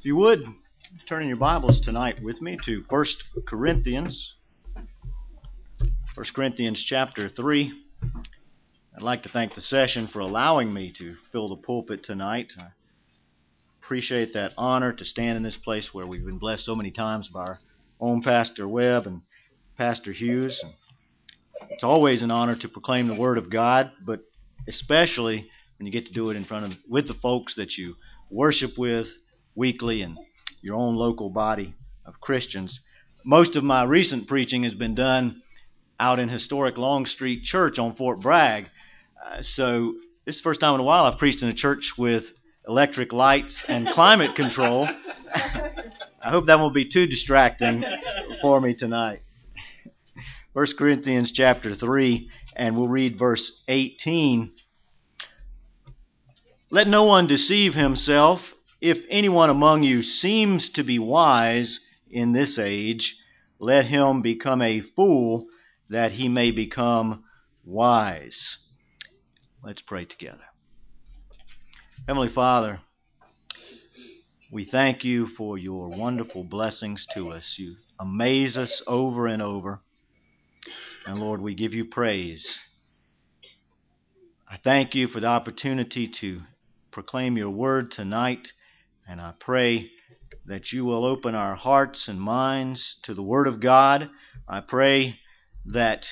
If you would, turn in your Bibles tonight with me to 1 Corinthians. 1 Corinthians chapter 3. I'd like to thank the session for allowing me to fill the pulpit tonight. I appreciate that honor to stand in this place where we've been blessed so many times by our own Pastor Webb and Pastor Hughes. It's always an honor to proclaim the Word of God, but especially when you get to do it with the folks that you worship with weekly and your own local body of Christians. Most of my recent preaching has been done out in historic Longstreet Church on Fort Bragg. So this is the first time in a while I've preached in a church with electric lights and climate control. I hope that won't be too distracting for me tonight. 1 Corinthians chapter 3, and we'll read verse 18. Let no one deceive himself. If anyone among you seems to be wise in this age, let him become a fool, that he may become wise. Let's pray together. Heavenly Father, we thank you for your wonderful blessings to us. You amaze us over and over. And Lord, we give you praise. I thank you for the opportunity to proclaim your word tonight. And I pray that you will open our hearts and minds to the Word of God. I pray that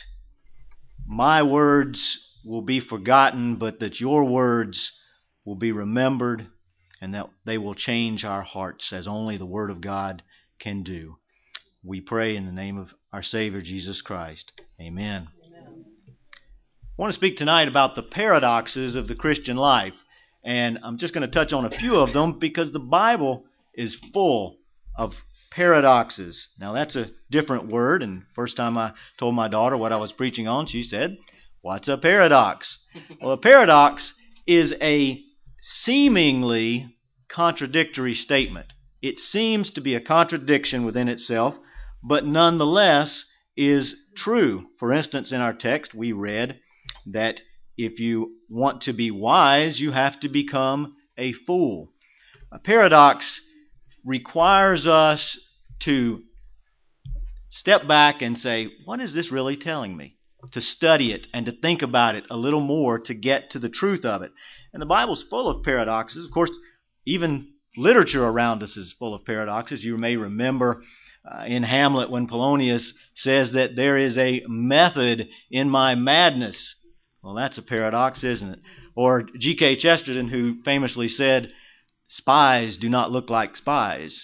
my words will be forgotten, but that your words will be remembered, and that they will change our hearts as only the Word of God can do. We pray in the name of our Savior, Jesus Christ. Amen. Amen. I want to speak tonight about the paradoxes of the Christian life. And I'm just going to touch on a few of them because the Bible is full of paradoxes. Now that's a different word, and first time I told my daughter what I was preaching on, she said, "What's a paradox?" Well, a paradox is a seemingly contradictory statement. It seems to be a contradiction within itself, but nonetheless is true. For instance, in our text we read that if you want to be wise, you have to become a fool. A paradox requires us to step back and say, what is this really telling me? To study it and to think about it a little more to get to the truth of it. And the Bible's full of paradoxes. Of course, even literature around us is full of paradoxes. You may remember in Hamlet when Polonius says that there is a method in my madness. Well, that's a paradox, isn't it? Or G.K. Chesterton, who famously said, spies do not look like spies.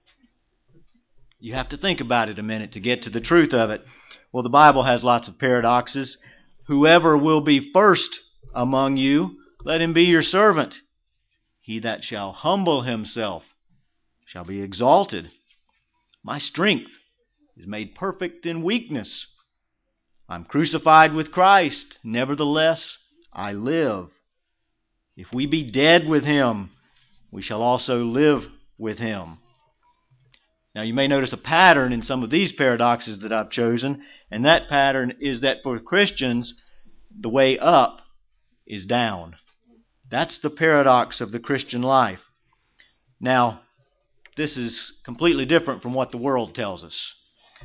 You have to think about it a minute to get to the truth of it. Well, the Bible has lots of paradoxes. Whoever will be first among you, let him be your servant. He that shall humble himself shall be exalted. My strength is made perfect in weakness. I'm crucified with Christ, nevertheless I live. If we be dead with him, we shall also live with him. Now you may notice a pattern in some of these paradoxes that I've chosen, and that pattern is that for Christians, the way up is down. That's the paradox of the Christian life. Now, this is completely different from what the world tells us.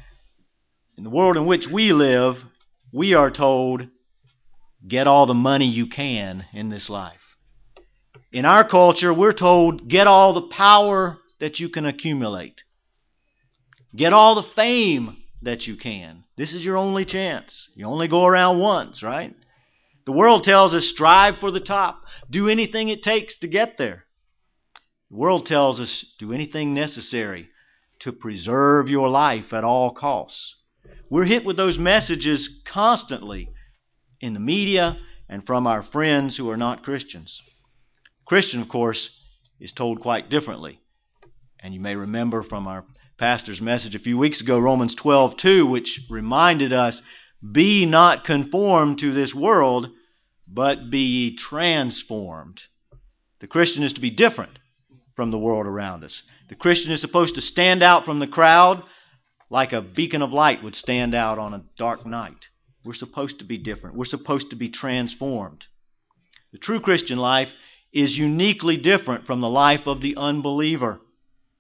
In the world in which we live, we are told, get all the money you can in this life. In our culture, we're told, get all the power that you can accumulate. Get all the fame that you can. This is your only chance. You only go around once, right? The world tells us, strive for the top. Do anything it takes to get there. The world tells us, do anything necessary to preserve your life at all costs. We're hit with those messages constantly in the media and from our friends who are not Christians. Christian, of course, is told quite differently. And you may remember from our pastor's message a few weeks ago, Romans 12:2, which reminded us, be not conformed to this world, but be ye transformed. The Christian is to be different from the world around us. The Christian is supposed to stand out from the crowd like a beacon of light would stand out on a dark night. We're supposed to be different. We're supposed to be transformed. The true Christian life is uniquely different from the life of the unbeliever.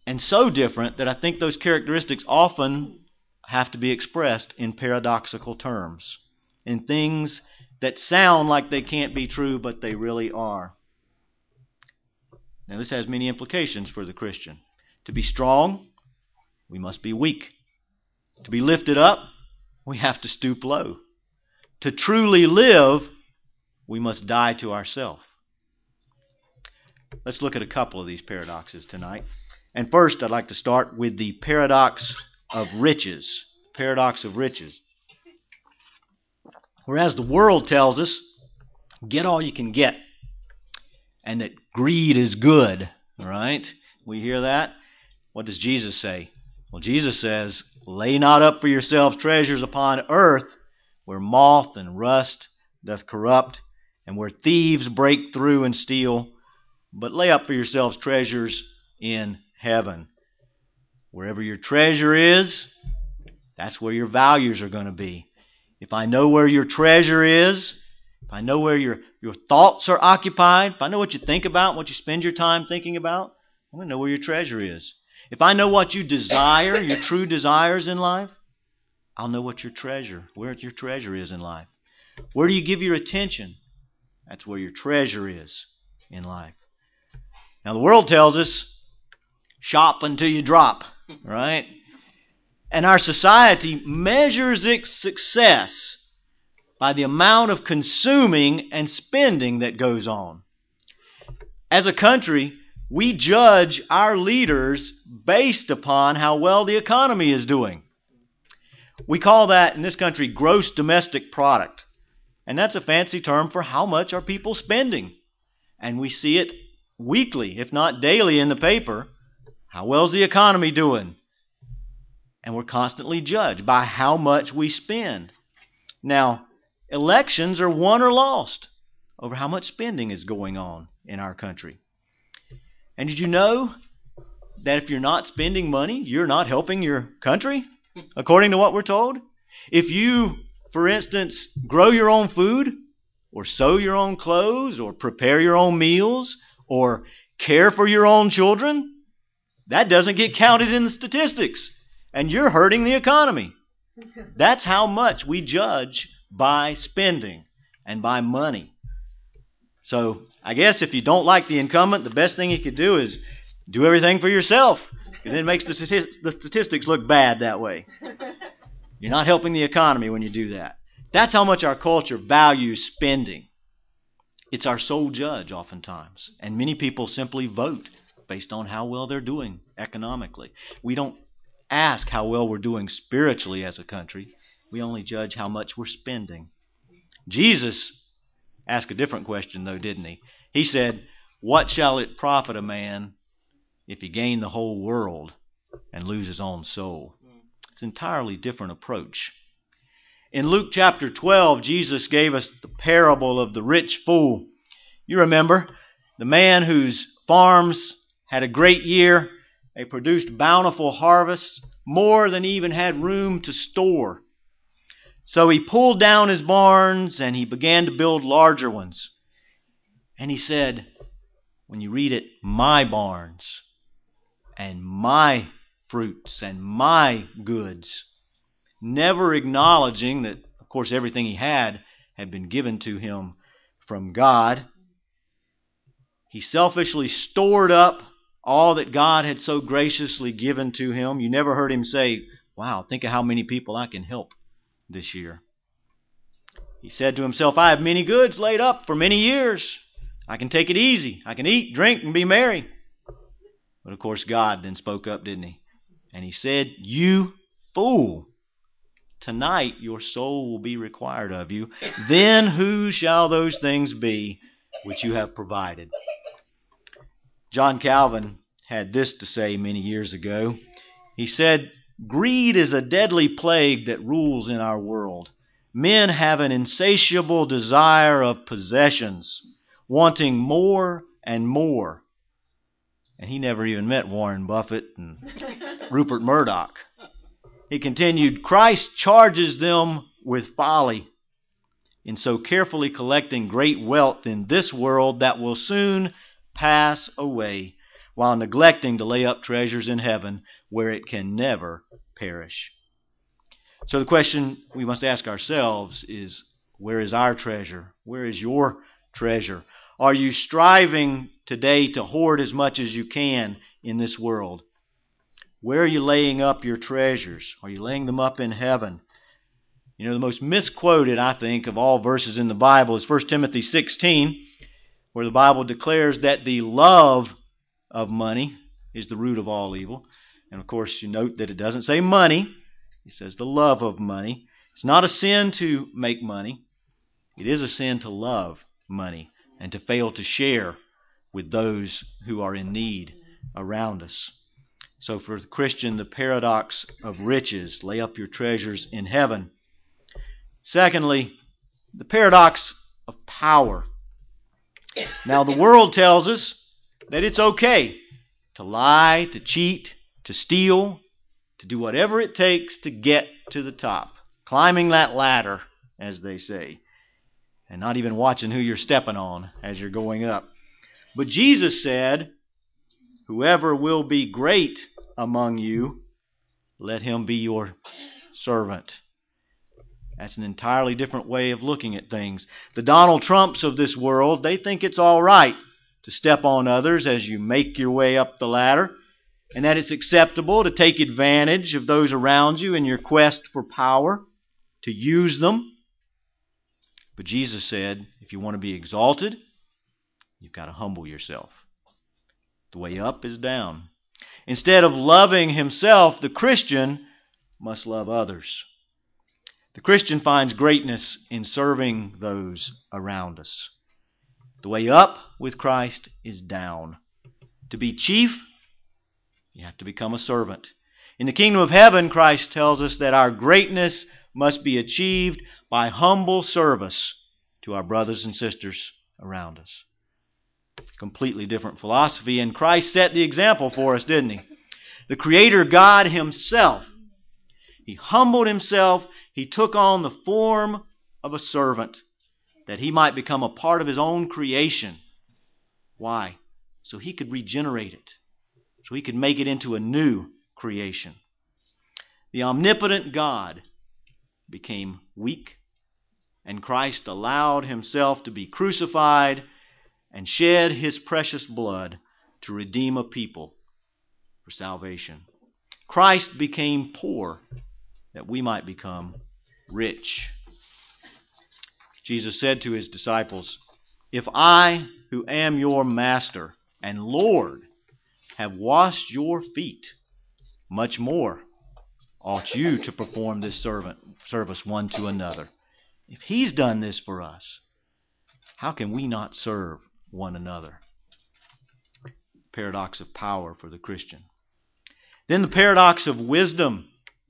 and so different that I think those characteristics often have to be expressed in paradoxical terms, in things that sound like they can't be true, but they really are. Now, this has many implications for the Christian. To be strong, we must be weak. To be lifted up, we have to stoop low. To truly live, we must die to ourselves. Let's look at a couple of these paradoxes tonight. And first, I'd like to start with the paradox of riches. Paradox of riches. Whereas the world tells us, get all you can get, and that greed is good, all right? We hear that. What does Jesus say? Well, Jesus says, lay not up for yourselves treasures upon earth, where moth and rust doth corrupt, and where thieves break through and steal, but lay up for yourselves treasures in heaven. Wherever your treasure is, that's where your values are going to be. If I know where your treasure is, if I know where your thoughts are occupied, if I know what you think about, what you spend your time thinking about, I'm going to know where your treasure is. If I know what you desire, your true desires in life, I'll know what where your treasure is in life. Where do you give your attention? That's where your treasure is in life. Now, the world tells us, shop until you drop, right? And our society measures its success by the amount of consuming and spending that goes on. As a country, we judge our leaders based upon how well the economy is doing. We call that, in this country, gross domestic product. And that's a fancy term for how much are people spending. And we see it weekly, if not daily, in the paper. How well's the economy doing? And we're constantly judged by how much we spend. Now, elections are won or lost over how much spending is going on in our country. And did you know that if you're not spending money, you're not helping your country, according to what we're told? If you, for instance, grow your own food, or sew your own clothes, or prepare your own meals, or care for your own children, that doesn't get counted in the statistics. And you're hurting the economy. That's how much we judge by spending and by money. So I guess if you don't like the incumbent, the best thing you could do is do everything for yourself, because it makes the statistics look bad that way. You're not helping the economy when you do that. That's how much our culture values spending. It's our sole judge oftentimes. And many people simply vote based on how well they're doing economically. We don't ask how well we're doing spiritually as a country. We only judge how much we're spending. Jesus asked a different question, though, didn't he? He said, what shall it profit a man if he gain the whole world and lose his own soul? It's an entirely different approach. In Luke chapter 12, Jesus gave us the parable of the rich fool. You remember, the man whose farms had a great year. They produced bountiful harvests, more than he even had room to store. So he pulled down his barns and he began to build larger ones. And he said, when you read it, my barns and my fruits and my goods, never acknowledging that, of course, everything he had been given to him from God. He selfishly stored up all that God had so graciously given to him. You never heard him say, wow, think of how many people I can help this year. He said to himself, I have many goods laid up for many years. I can take it easy. I can eat, drink, and be merry. But of course God then spoke up, didn't he? And he said, you fool, tonight your soul will be required of you. Then who shall those things be which you have provided? John Calvin had this to say many years ago. He said, greed is a deadly plague that rules in our world. Men have an insatiable desire of possessions, wanting more and more. And he never even met Warren Buffett and Rupert Murdoch. He continued, Christ charges them with folly in so carefully collecting great wealth in this world that will soon pass away. while neglecting to lay up treasures in heaven where it can never perish. So the question we must ask ourselves is, where is our treasure? Where is your treasure? Are you striving today to hoard as much as you can in this world? Where are you laying up your treasures? Are you laying them up in heaven? You know, the most misquoted, I think, of all verses in the Bible is 1 Timothy 16, where the Bible declares that the love of money is the root of all evil. And of course, you note that it doesn't say money. It says the love of money. It's not a sin to make money. It is a sin to love money and to fail to share with those who are in need around us. So for the Christian, the paradox of riches, lay up your treasures in heaven. Secondly, the paradox of power. Now the world tells us that it's okay to lie, to cheat, to steal, to do whatever it takes to get to the top. Climbing that ladder, as they say. And not even watching who you're stepping on as you're going up. But Jesus said, whoever will be great among you, let him be your servant. That's an entirely different way of looking at things. The Donald Trumps of this world, they think it's all right to step on others as you make your way up the ladder, and that it's acceptable to take advantage of those around you in your quest for power, to use them. But Jesus said, if you want to be exalted, you've got to humble yourself. The way up is down. Instead of loving himself, the Christian must love others. The Christian finds greatness in serving those around us. The way up with Christ is down. To be chief, you have to become a servant. In the kingdom of heaven, Christ tells us that our greatness must be achieved by humble service to our brothers and sisters around us. Completely different philosophy, and Christ set the example for us, didn't he? The Creator God himself, he humbled himself. He took on the form of a servant that he might become a part of his own creation. Why? So he could regenerate it. So he could make it into a new creation. The omnipotent God became weak, and Christ allowed himself to be crucified and shed his precious blood to redeem a people for salvation. Christ became poor that we might become rich. Jesus said to his disciples, if I, who am your master and Lord, have washed your feet, much more ought you to perform this service one to another. If he's done this for us, how can we not serve one another? Paradox of power for the Christian. Then the paradox of wisdom.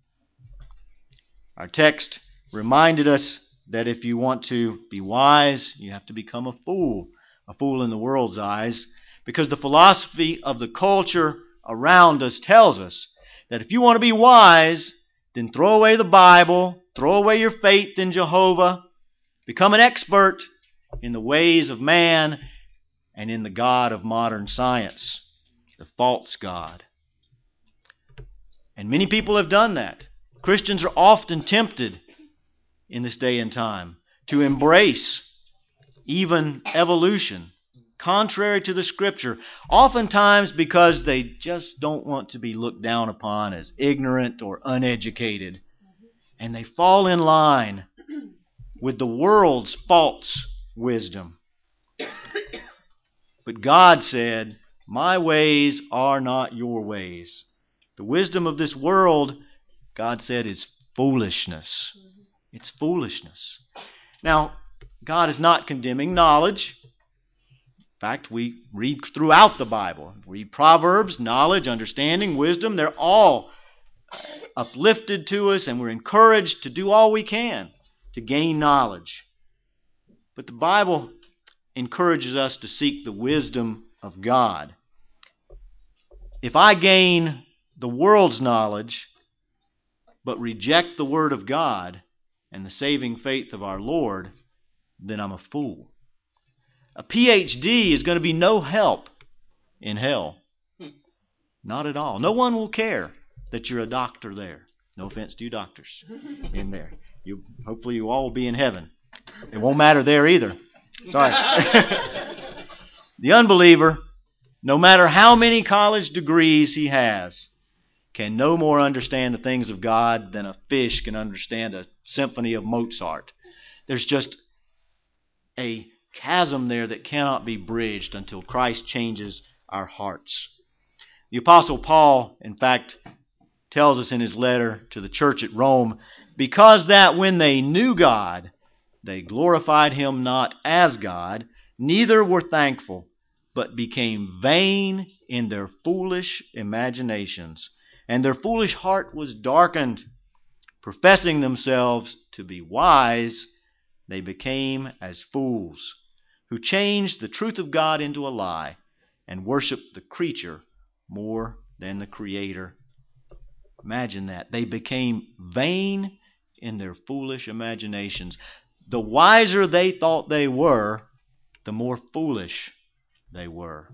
Our text reminded us that if you want to be wise, you have to become a fool in the world's eyes, because the philosophy of the culture around us tells us that if you want to be wise, then throw away the Bible, throw away your faith in Jehovah, become an expert in the ways of man and in the God of modern science, the false God. And many people have done that. Christians are often tempted in this day and time to embrace even evolution, contrary to the Scripture, oftentimes because they just don't want to be looked down upon as ignorant or uneducated. And they fall in line with the world's false wisdom. But God said, my ways are not your ways. The wisdom of this world, God said, is foolishness. It's foolishness. Now, God is not condemning knowledge. In fact, we read throughout the Bible. Read Proverbs, knowledge, understanding, wisdom. They're all uplifted to us, and we're encouraged to do all we can to gain knowledge. But the Bible encourages us to seek the wisdom of God. If I gain the world's knowledge, but reject the Word of God and the saving faith of our Lord, then I'm a fool. A PhD is going to be no help in hell. Not at all. No one will care that you're a doctor there. No offense to you doctors in there. Hopefully you all will be in heaven. It won't matter there either. Sorry. The unbeliever, no matter how many college degrees he has, can no more understand the things of God than a fish can understand a symphony of Mozart. There's just a chasm there that cannot be bridged until Christ changes our hearts. The Apostle Paul, in fact, tells us in his letter to the church at Rome, because that when they knew God, they glorified Him not as God, neither were thankful, but became vain in their foolish imaginations. And their foolish heart was darkened. Professing themselves to be wise, they became as fools, who changed the truth of God into a lie, and worshiped the creature more than the Creator. Imagine that. They became vain in their foolish imaginations. The wiser they thought they were, the more foolish they were.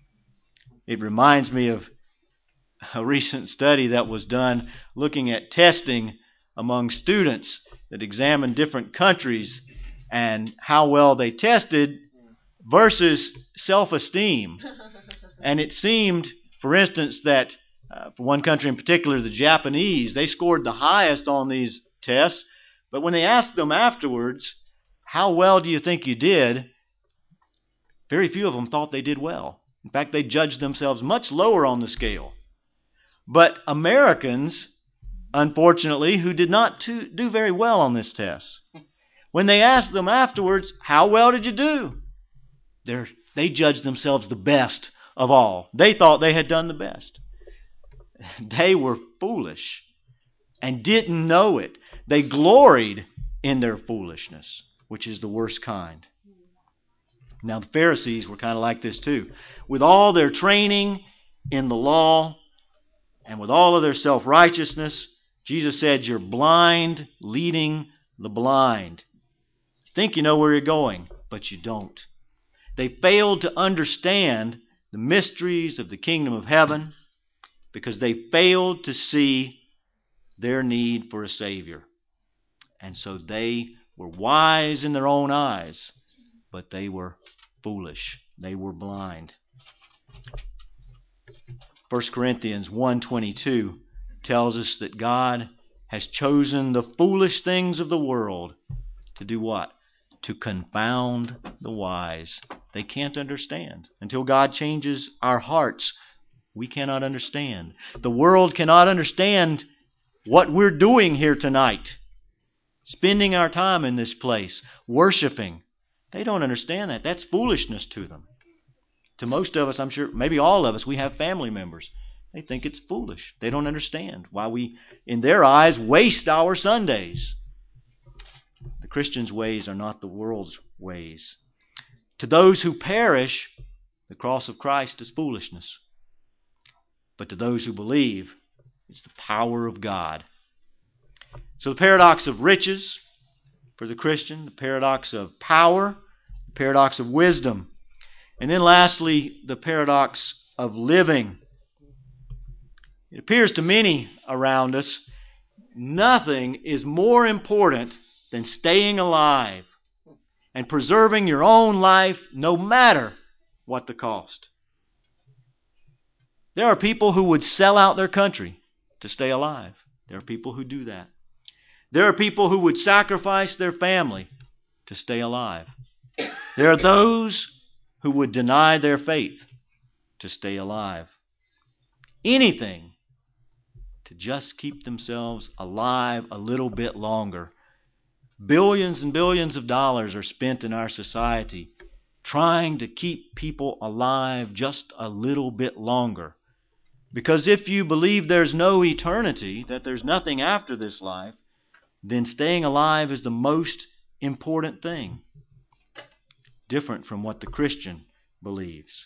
It reminds me of a recent study that was done looking at testing among students that examined different countries and how well they tested versus self-esteem. And it seemed, for instance, that for one country in particular, the Japanese, they scored the highest on these tests. But when they asked them afterwards, how well do you think you did? Very few of them thought they did well. In fact, they judged themselves much lower on the scale. But Americans, unfortunately, who did not do very well on this test, when they asked them afterwards, how well did you do? They judged themselves the best of all. They thought they had done the best. They were foolish and didn't know it. They gloried in their foolishness, which is the worst kind. Now, the Pharisees were kind of like this too. With all their training in the law and with all of their self-righteousness, Jesus said, you're blind leading the blind. You think you know where you're going, but you don't. They failed to understand the mysteries of the kingdom of heaven because they failed to see their need for a Savior. And so they were wise in their own eyes, but they were foolish. They were blind. 1 Corinthians 1:22 tells us that God has chosen the foolish things of the world to do what? To confound the wise. They can't understand. Until God changes our hearts, we cannot understand. The world cannot understand what we're doing here tonight. Spending our time in this place, worshiping. They don't understand that. That's foolishness to them. To most of us, I'm sure, maybe all of us, we have family members. They think it's foolish. They don't understand why we, in their eyes, waste our Sundays. The Christians' ways are not the world's ways. To those who perish, the cross of Christ is foolishness. But to those who believe, it's the power of God. So the paradox of riches for the Christian, the paradox of power, the paradox of wisdom, and then lastly, the paradox of living. It appears to many around us, nothing is more important than staying alive and preserving your own life no matter what the cost. There are people who would sell out their country to stay alive. There are people who do that. There are people who would sacrifice their family to stay alive. There are those who would deny their faith to stay alive. Anything to just keep themselves alive a little bit longer. Billions and billions of dollars are spent in our society trying to keep people alive just a little bit longer. Because if you believe there's no eternity, that there's nothing after this life, then staying alive is the most important thing. Different from what the Christian believes.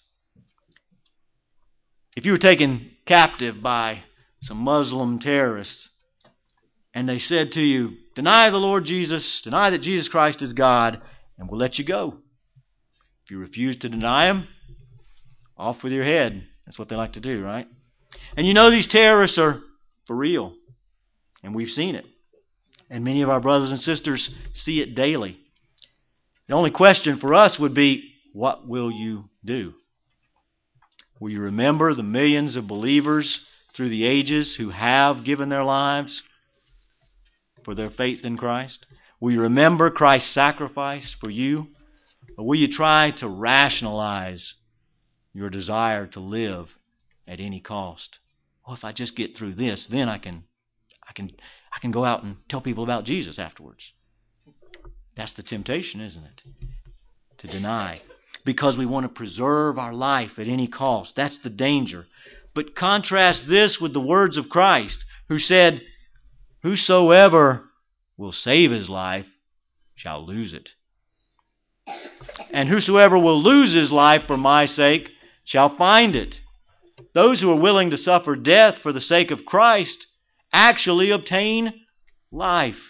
If you were taken captive by some Muslim terrorists and they said to you, deny the Lord Jesus, deny that Jesus Christ is God, and we'll let you go. If you refuse to deny Him, off with your head. That's what they like to do, right? And you know these terrorists are for real. And we've seen it. And many of our brothers and sisters see it daily. The only question for us would be, what will you do? Will you remember the millions of believers through the ages who have given their lives for their faith in Christ? Will you remember Christ's sacrifice for you? Or will you try to rationalize your desire to live at any cost? Oh, if I just get through this, then I can go out and tell people about Jesus afterwards. That's the temptation, isn't it? To deny. Because we want to preserve our life at any cost. That's the danger. But contrast this with the words of Christ, who said, "Whosoever will save his life shall lose it. And whosoever will lose his life for my sake shall find it." Those who are willing to suffer death for the sake of Christ actually obtain life.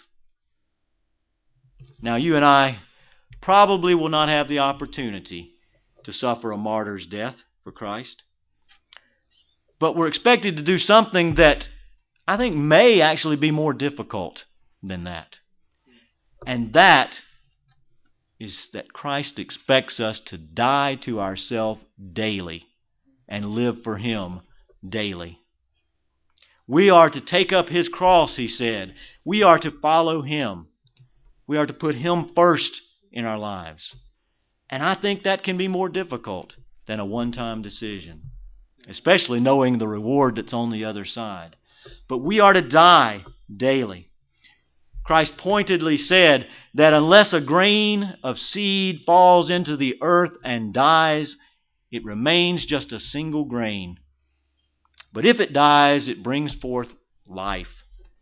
Now, you and I probably will not have the opportunity to suffer a martyr's death for Christ. But we're expected to do something that I think may actually be more difficult than that. And that is that Christ expects us to die to ourselves daily and live for Him daily. We are to take up His cross, He said. We are to follow Him. We are to put Him first in our lives. And I think that can be more difficult than a one-time decision, especially knowing the reward that's on the other side. But we are to die daily. Christ pointedly said that unless a grain of seed falls into the earth and dies, it remains just a single grain. But if it dies, it brings forth life.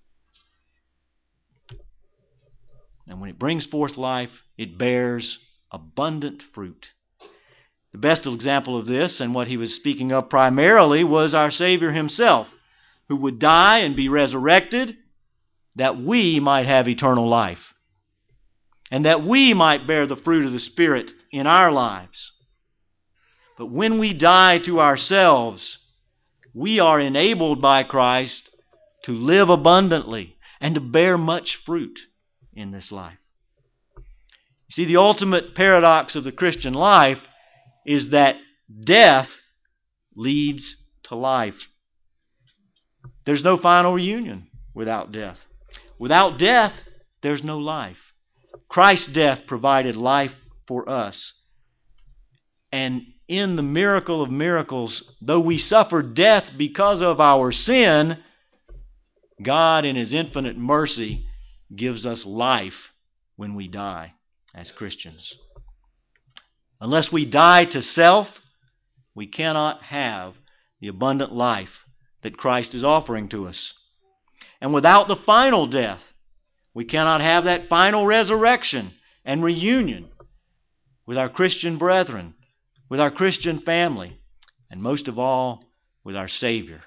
And when it brings forth life, it bears abundant fruit. The best example of this, and what he was speaking of primarily, was our Savior Himself, who would die and be resurrected that we might have eternal life, and that we might bear the fruit of the Spirit in our lives. But when we die to ourselves, we are enabled by Christ to live abundantly and to bear much fruit in this life. You see, the ultimate paradox of the Christian life is that death leads to life. There's no final reunion without death. Without death, there's no life. Christ's death provided life for us. And in the miracle of miracles, though we suffer death because of our sin, God in His infinite mercy gives us life when we die as Christians. Unless we die to self, we cannot have the abundant life that Christ is offering to us. And without the final death, we cannot have that final resurrection and reunion with our Christian brethren, with our Christian family, and most of all, with our Savior.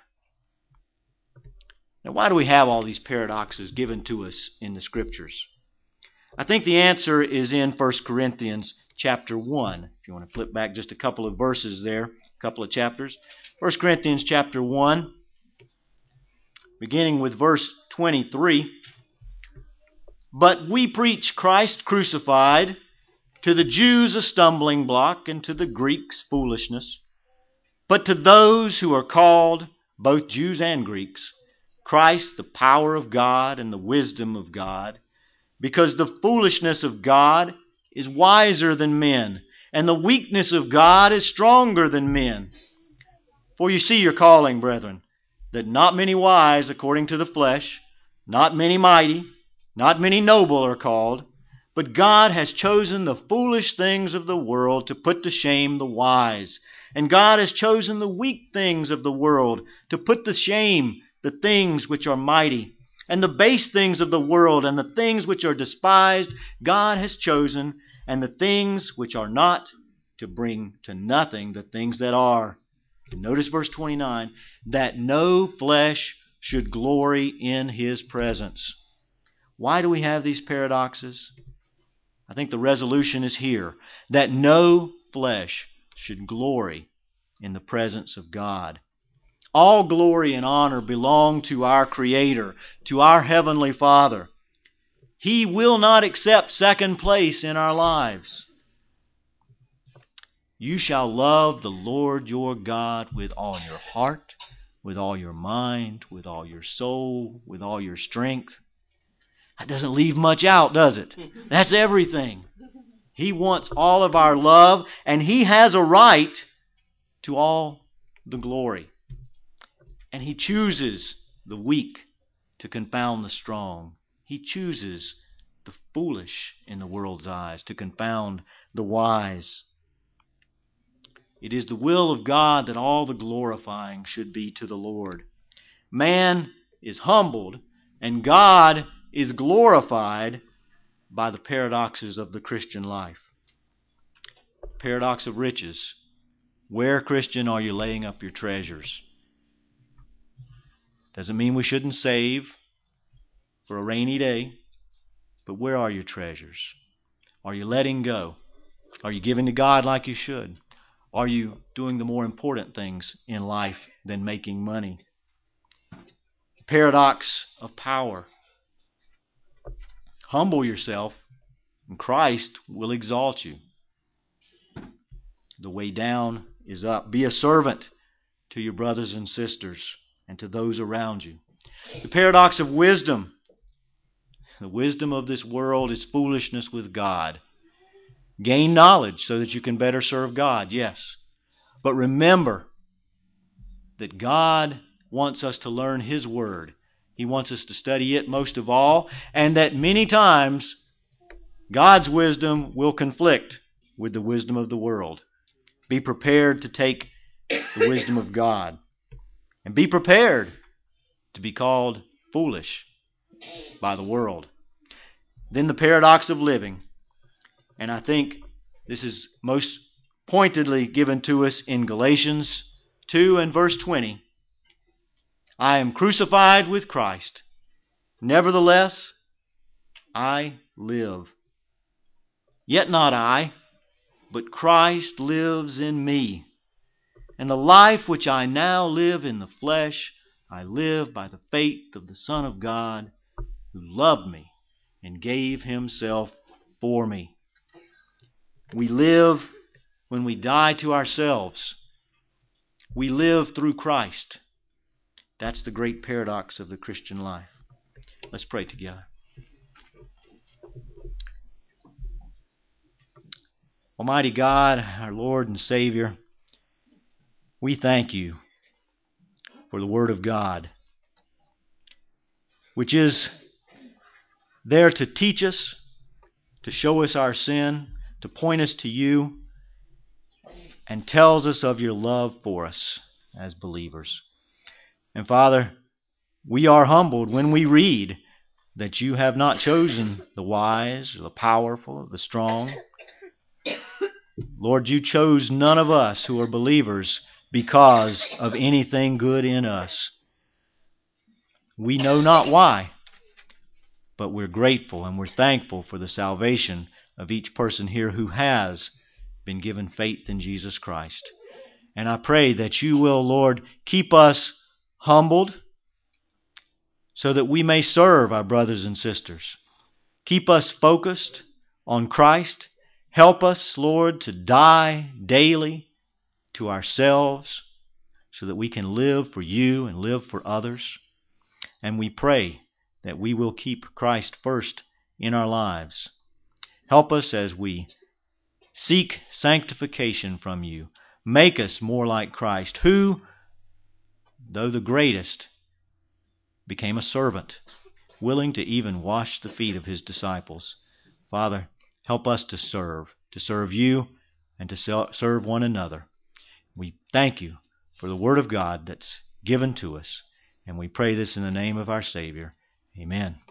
Now, why do we have all these paradoxes given to us in the Scriptures? I think the answer is in 1 Corinthians chapter 1. If you want to flip back just a couple of verses there, a couple of chapters. 1 Corinthians chapter 1, beginning with verse 23. "But we preach Christ crucified, to the Jews a stumbling block, and to the Greeks foolishness. But to those who are called, both Jews and Greeks, Christ the power of God and the wisdom of God, because the foolishness of God is wiser than men, and the weakness of God is stronger than men. For you see your calling, brethren, that not many wise according to the flesh, not many mighty, not many noble are called, but God has chosen the foolish things of the world to put to shame the wise. And God has chosen the weak things of the world to put to shame the things which are mighty. And the base things of the world and the things which are despised, God has chosen, and the things which are not, to bring to nothing the things that are." And notice verse 29, "that no flesh should glory in His presence." Why do we have these paradoxes? I think the resolution is here, that no flesh should glory in the presence of God. All glory and honor belong to our Creator, to our Heavenly Father. He will not accept second place in our lives. You shall love the Lord your God with all your heart, with all your mind, with all your soul, with all your strength. That doesn't leave much out, does it? That's everything. He wants all of our love, and He has a right to all the glory. And He chooses the weak to confound the strong. He chooses the foolish in the world's eyes to confound the wise. It is the will of God that all the glorifying should be to the Lord. Man is humbled, and God is glorified by the paradoxes of the Christian life. Paradox of riches. Where, Christian, are you laying up your treasures? Doesn't mean we shouldn't save for a rainy day, but where are your treasures? Are you letting go? Are you giving to God like you should? Are you doing the more important things in life than making money? Paradox of power. Humble yourself, and Christ will exalt you. The way down is up. Be a servant to your brothers and sisters and to those around you. The paradox of wisdom. The wisdom of this world is foolishness with God. Gain knowledge so that you can better serve God, yes. But remember that God wants us to learn His Word. He wants us to study it most of all, and that many times God's wisdom will conflict with the wisdom of the world. Be prepared to take the wisdom of God. And be prepared to be called foolish by the world. Then the paradox of living. And I think this is most pointedly given to us in Galatians 2 and verse 20. I am crucified with Christ. Nevertheless, I live. Yet not I, but Christ lives in me. And the life which I now live in the flesh, I live by the faith of the Son of God, who loved me and gave Himself for me. We live when we die to ourselves. We live through Christ. That's the great paradox of the Christian life. Let's pray together. Almighty God, our Lord and Savior, we thank You for the Word of God, which is there to teach us, to show us our sin, to point us to You, and tells us of Your love for us as believers. And Father, we are humbled when we read that You have not chosen the wise, or the powerful, or the strong. Lord, You chose none of us who are believers because of anything good in us. We know not why, but we're grateful and we're thankful for the salvation of each person here who has been given faith in Jesus Christ. And I pray that You will, Lord, keep us humbled so that we may serve our brothers and sisters. Keep us focused on Christ. Help us, Lord, to die daily to ourselves so that we can live for You and live for others. And we pray that we will keep Christ first in our lives. Help us as we seek sanctification from You. Make us more like Christ, who, though the greatest, became a servant, willing to even wash the feet of His disciples. Father, help us to serve You and to serve one another. We thank You for the Word of God that's given to us, and we pray this in the name of our Savior. Amen.